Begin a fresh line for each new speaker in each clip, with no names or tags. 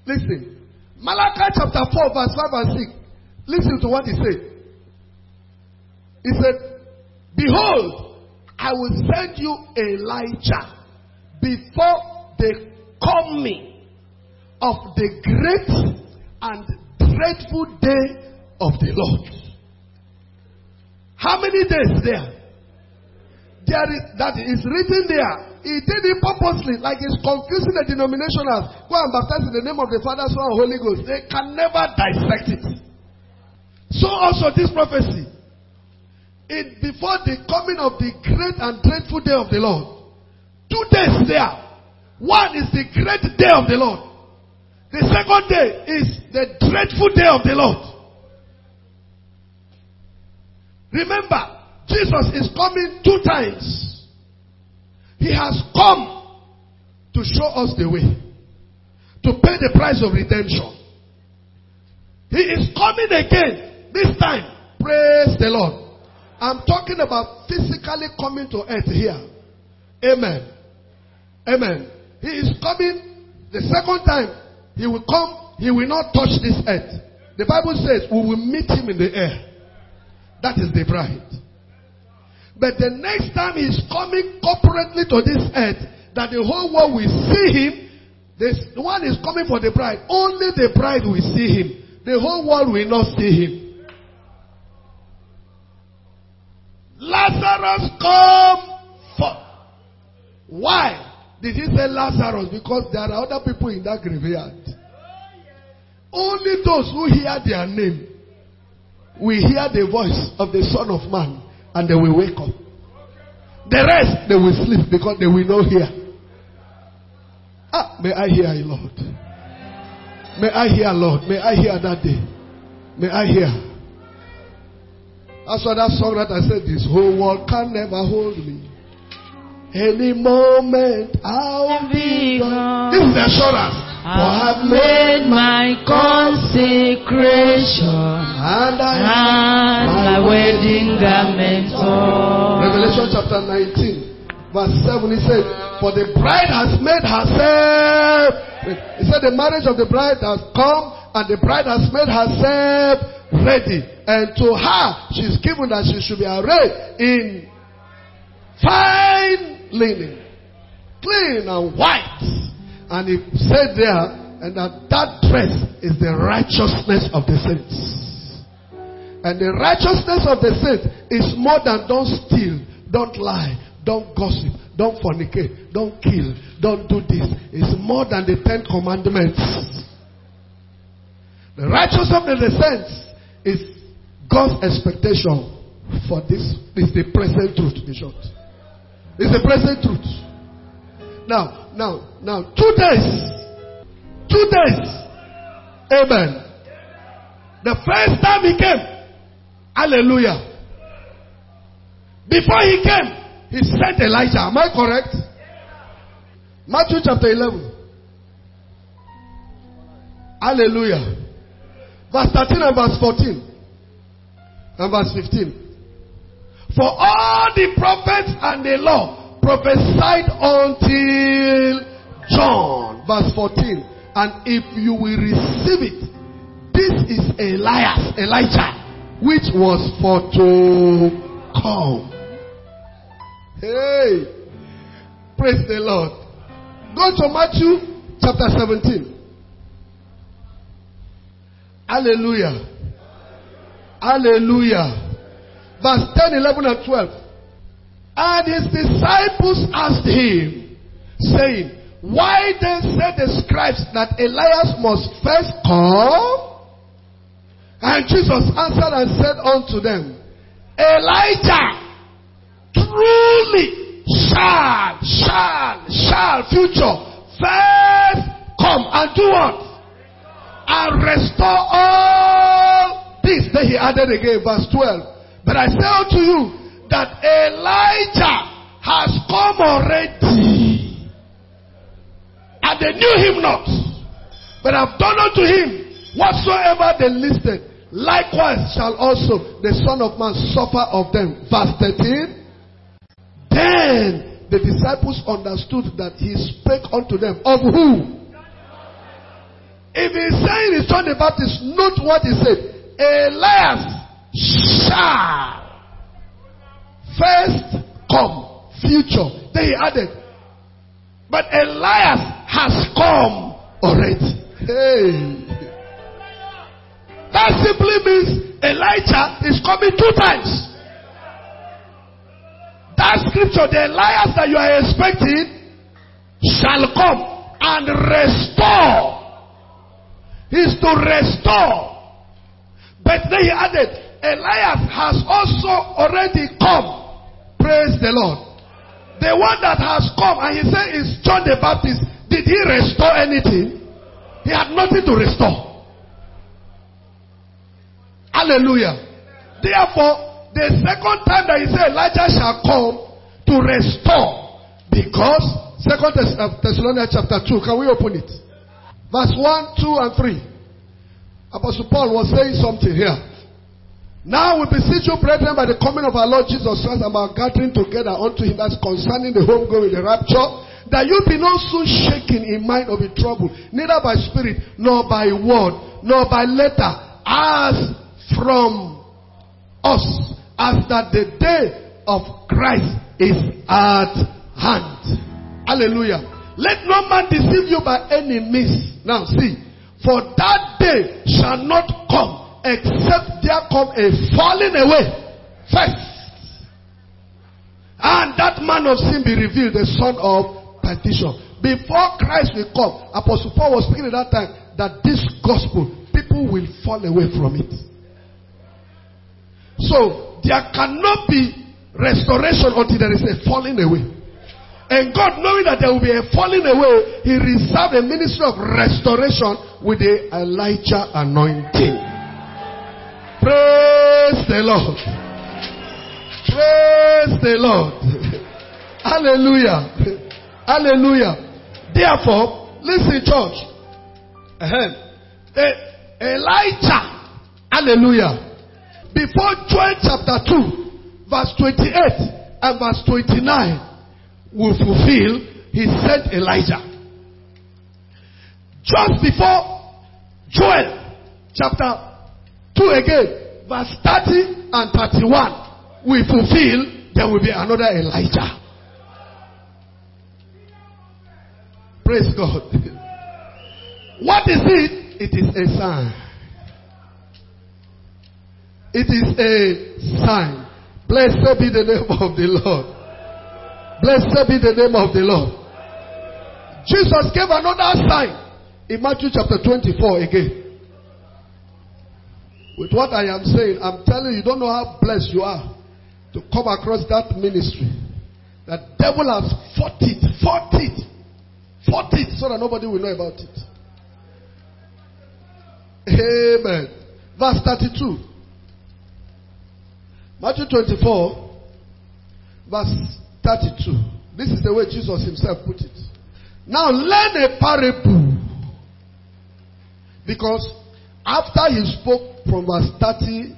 Listen. Malachi chapter 4 verse 5 and 6. Listen to what he said. He said, behold, I will send you Elijah before the coming of the great and dreadful day of the Lord. How many days there? That is written there. He did it purposely, like he's confusing the denominationals. Go and baptize in the name of the Father, Son, and Holy Ghost. They can never dissect it. So also this prophecy. Before the coming of the great and dreadful day of the Lord. 2 days there. One is the great day of the Lord. The second day is the dreadful day of the Lord. Remember, Jesus is coming 2 times. He has come to show us the way, to pay the price of redemption. He is coming again, this time. Praise the Lord. I'm talking about physically coming to earth here. Amen. Amen. He is coming the second time. He will come. He will not touch this earth. The Bible says we will meet him in the air. That is the bride. But the next time he is coming corporately to this earth, that the whole world will see him, the one is coming for the bride. Only the bride will see him. The whole world will not see him. Lazarus, come forth. Why did he say Lazarus? Because there are other people in that graveyard. Only those who hear their name will hear the voice of the Son of Man. And they will wake up. The rest, they will sleep because they will not hear. May I hear you, Lord. May I hear, Lord. May I hear that day. May I hear. That's why that song that I said, this whole world can never hold me. Any moment I'll be gone. This is the assurance. For I've made my consecration, and I have my wedding garment on. Revelation chapter 19, verse 7, he said, for the bride has made herself. He said the marriage of the bride has come, and the bride has made herself ready. And to her she's given that she should be arrayed in fine linen, clean and white. And he said there, and that dress is the righteousness of the saints. And the righteousness of the saints is more than don't steal, don't lie, don't gossip, don't fornicate, don't kill, don't do this. It's more than the 10 commandments. The righteousness of the saints is God's expectation for this. Is the present truth, in short. It's the present truth. Now, 2 days. 2 days. Amen. The first time he came, hallelujah. Before he came, he sent Elijah. Am I correct? Matthew chapter 11. Hallelujah. Verse 13 and verse 14. And verse 15. For all the prophets and the law prophesied until John. Verse 14. And if you will receive it, this is Elijah, which was for to come. Hey, praise the Lord. Go to Matthew chapter 17. Hallelujah. Hallelujah. Verse 10, 11 and 12. And his disciples asked him, saying, why then said the scribes that Elias must first come? And Jesus answered and said unto them, Elijah truly shall future first come and do what? And restore all this. Then he added again, verse 12. But I say unto you that Elijah has come already. And they knew him not. But I've done unto him whatsoever they listed. Likewise shall also the Son of Man suffer of them. Verse 13. Then the disciples understood that he spake unto them of who? If he's saying it's John the Baptist, note what he said. Elias shall first come. Future. Then he added, but Elias has come already. Hey. That simply means Elijah is coming 2 times. That scripture, the Elias that you are expecting shall come and restore. He's to restore. But then he added, Elias has also already come. Praise the Lord. The one that has come, and he said is John the Baptist. Did he restore anything? He had nothing to restore. Hallelujah. Therefore, the second time that he said Elijah shall come to restore, because 2 Thessalonians chapter 2, can we open it? Verse 1, 2, and 3. Apostle Paul was saying something here. Now we beseech you, brethren, by the coming of our Lord Jesus Christ and our gathering together unto him, that's concerning the homegoing, the rapture, that you be not so shaken in mind of the trouble, neither by spirit, nor by word, nor by letter, as from us, as that the day of Christ is at hand. Hallelujah. Let no man deceive you by any means. Now see, for that day shall not come, except there come a falling away first, and that man of sin be revealed, the son of perdition. Before Christ will come, Apostle Paul was speaking at that time that this gospel, people will fall away from it. So there cannot be restoration until there is a falling away. And God, knowing that there will be a falling away, he reserved a ministry of restoration with the Elijah anointing. Praise the Lord. Praise the Lord. Hallelujah. Hallelujah. Therefore, listen, church. Elijah. Hallelujah. Before Joel chapter 2, verse 28 and verse 29 will fulfill, he sent Elijah. Just before Joel chapter 2 again, verse 30 and 31 will fulfill, there will be another Elijah. Praise God. What is it? It is a sign. It is a sign. Blessed be the name of the Lord. Blessed be the name of the Lord. Jesus gave another sign in Matthew chapter 24 again. With what I am saying, I'm telling you, you don't know how blessed you are to come across that ministry. That devil has fought it so that nobody will know about it. Amen. Verse 32. Matthew 24, verse 32. This is the way Jesus himself put it. Now learn a parable. Because after he spoke from verse 30,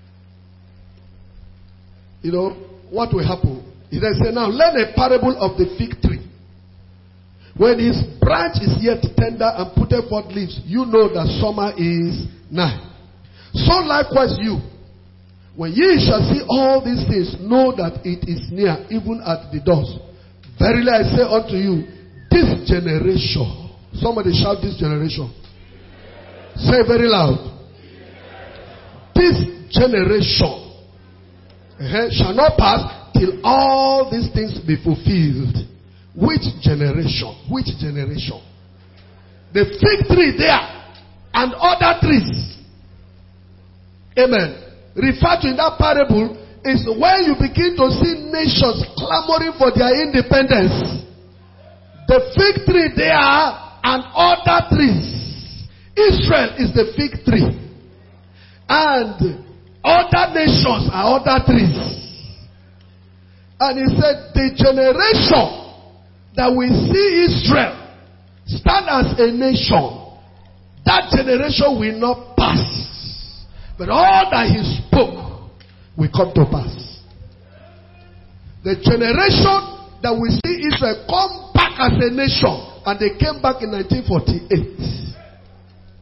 what will happen? He then said, now learn a parable of the fig tree. When his branch is yet tender and putteth forth leaves, you know that summer is nigh. So likewise you, when ye shall see all these things, know that it is near, even at the doors. Verily I say unto you, this generation, somebody shout this generation. Say very loud. This generation shall not pass till all these things be fulfilled. Which generation? Which generation? The fig tree there and other trees. Amen. Referred to in that parable is when you begin to see nations clamoring for their independence. The fig tree there and other trees. Israel is the fig tree. And other nations are other trees. And he said, the generation that we see Israel stand as a nation, that generation will not pass. But all that he spoke will come to pass. The generation that we see Israel come back as a nation, and they came back in 1948.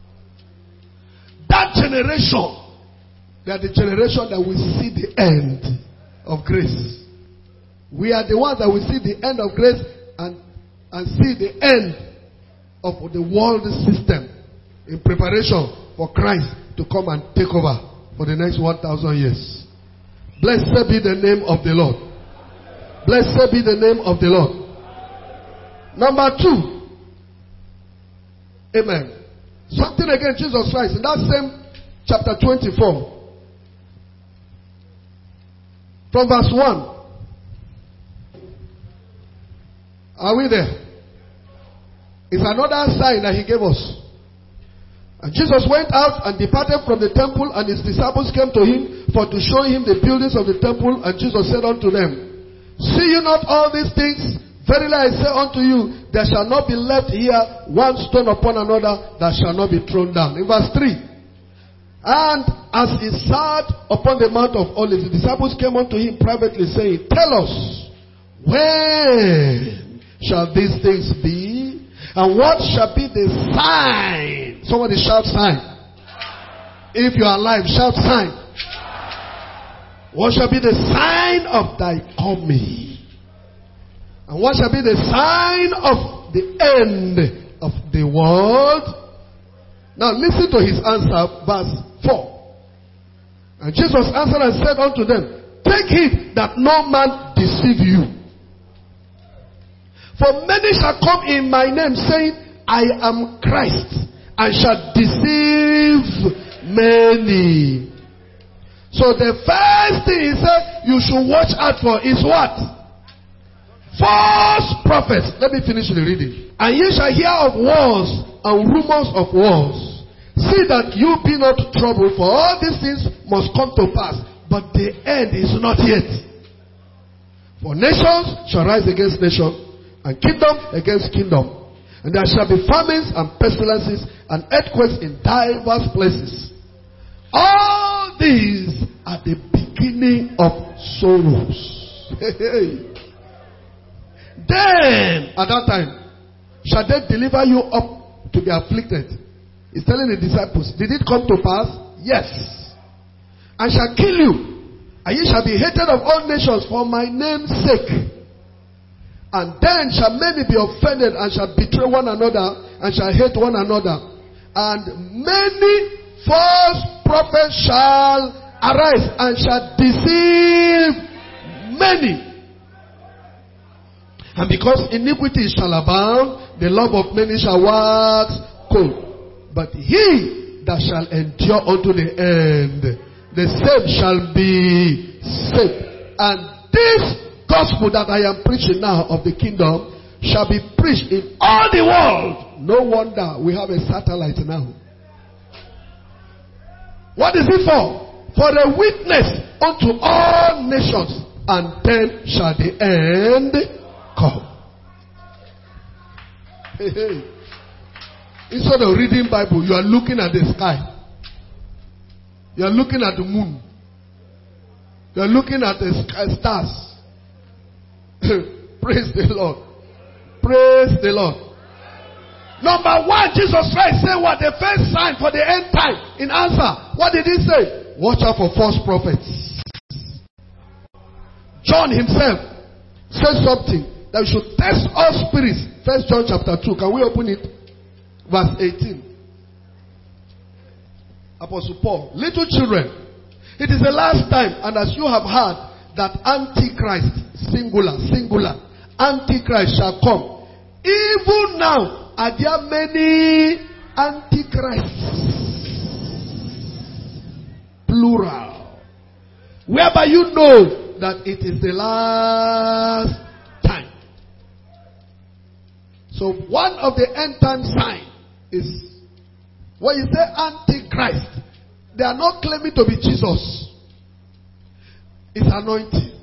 generation, they are the generation that will see the end of grace. We are the ones that will see the end of grace and see the end of the world system in preparation for Christ to come and take over for the next 1,000 years. Blessed be the name of the Lord. Blessed be the name of the Lord. Number 2. Amen. Something again, Jesus Christ, in that same chapter 24, from verse 1. Are we there? It's another sign that he gave us. And Jesus went out and departed from the temple, and his disciples came to him for to show him the buildings of the temple. And Jesus said unto them, See you not all these things? Verily I say unto you, there shall not be left here one stone upon another that shall not be thrown down. In verse 3. And as he sat upon the Mount of Olives, the disciples came unto him privately, saying, Tell us, when shall these things be? And what shall be the sign? Somebody shout sign. If you are alive, shout sign. What shall be the sign of thy coming? And what shall be the sign of the end of the world? Now listen to his answer, verse 4. And Jesus answered and said unto them, Take heed that no man deceive you. For many shall come in my name, saying, I am Christ, and shall deceive many. So the first thing he said you should watch out for is what? False prophets. Let me finish the reading. And ye shall hear of wars and rumors of wars. See that you be not troubled, for all these things must come to pass, but the end is not yet. For nations shall rise against nation, and kingdom against kingdom. And there shall be famines and pestilences and earthquakes in diverse places. All these are the beginning of sorrows. Then, at that time, shall they deliver you up to be afflicted. He's telling the disciples, did it come to pass? Yes. And shall kill you, and ye shall be hated of all nations for my name's sake. And then shall many be offended, and shall betray one another, and shall hate one another. And many false prophets shall arise, and shall deceive many. And because iniquity shall abound, the love of many shall wax cold. But he that shall endure unto the end, the same shall be saved. And this gospel that I am preaching now of the kingdom shall be preached in all the world. No wonder we have a satellite now. What is it for? For a witness unto all nations, and then shall the end come. Hey, hey. Instead of reading Bible, you are looking at the sky. You are looking at the moon. You are looking at the stars. Praise the Lord. Praise the Lord. Number 1, Jesus Christ said what? The first sign for the end time. In answer, what did he say? Watch out for false prophets. John himself said something that we should test all spirits. 1 John chapter 2. Can we open it? Verse 18. Apostle Paul. Little children, it is the last time, and as you have heard, that Antichrist, singular, Antichrist shall come. Even now, are there many Antichrists? Plural. Whereby you know that it is the last time. So one of the end time signs is, when you say Antichrist, they are not claiming to be Jesus. It's anointing.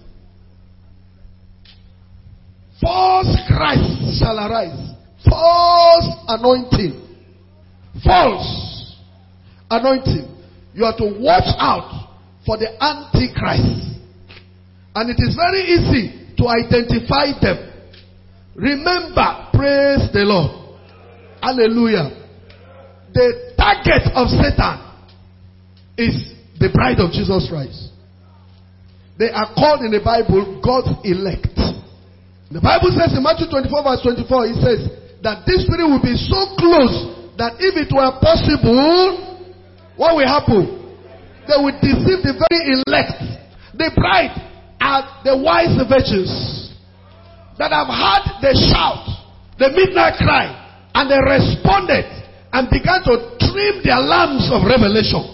False Christ shall arise. False anointing. False anointing. You are to watch out for the Antichrist. And it is very easy to identify them. Remember, praise the Lord. Hallelujah. The target of Satan is the bride of Jesus Christ. They are called in the Bible God's elect. The Bible says in Matthew 24 verse 24, it says that this spirit will be so close that if it were possible, what will happen? They will deceive the very elect. The bride are the wise virgins that have heard the shout, the midnight cry, and they responded and began to trim their lamps of revelation.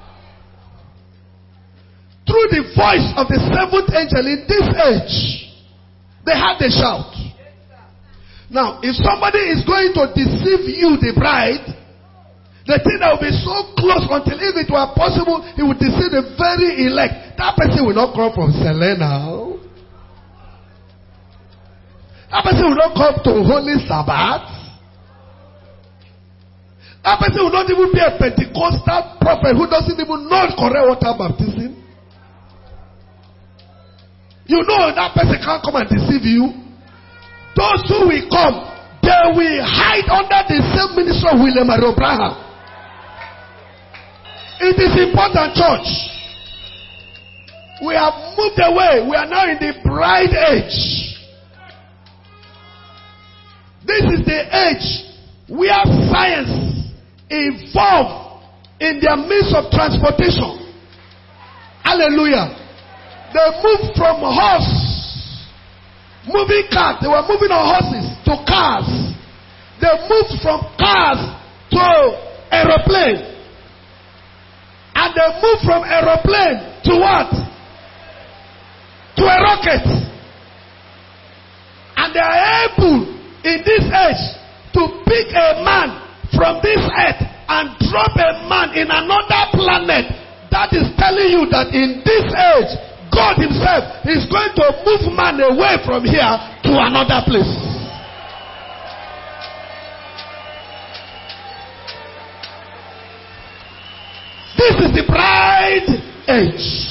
Through the voice of the seventh angel in this age, they had the shout. Now, if somebody is going to deceive you, the bride, the thing that will be so close until if it were possible, he would deceive the very elect. That person will not come from Selena. That person will not come to Holy Sabbath. That person will not even be a Pentecostal prophet who doesn't even know correct water baptism. You know that person can't come and deceive you. Those who will come, they will hide under the same ministry of William and Abraham. It is important, church. We have moved away. We are now in the bride age. This is the age where science evolved in their means of transportation. Hallelujah. They moved from moving cars. They were moving on horses to cars. They moved from cars to aeroplane. And they moved from aeroplane to what? To a rocket. And they are able in this age to pick a man from this earth and drop a man in another planet. That is telling you that in this age, God himself is going to move man away from here to another place. This is the bride age.